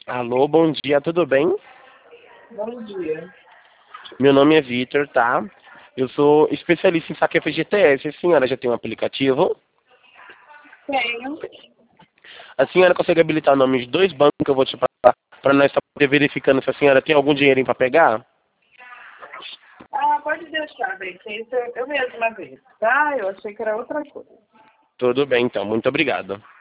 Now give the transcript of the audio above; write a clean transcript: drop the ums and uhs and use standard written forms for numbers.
Alô, bom dia, tudo bem? Bom dia. Meu nome é Vitor, tá? Eu sou especialista em saque FGTS. A senhora já tem um aplicativo? Tenho. A senhora consegue habilitar o nome de dois bancos que eu vou te passar para nós estar poder verificando se a senhora tem algum dinheirinho para pegar? Ah, pode deixar, bem, que isso eu mesma vejo, tá? Eu achei que era outra coisa. Tudo bem, então. Muito obrigado.